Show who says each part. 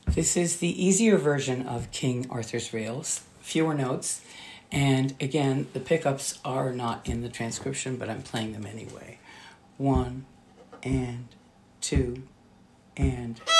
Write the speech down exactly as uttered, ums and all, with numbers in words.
Speaker 1: This is the easier version of King Arthur's Rails, fewer notes, and again, the pickups are not in the transcription, but I'm playing them anyway. One, and two, and...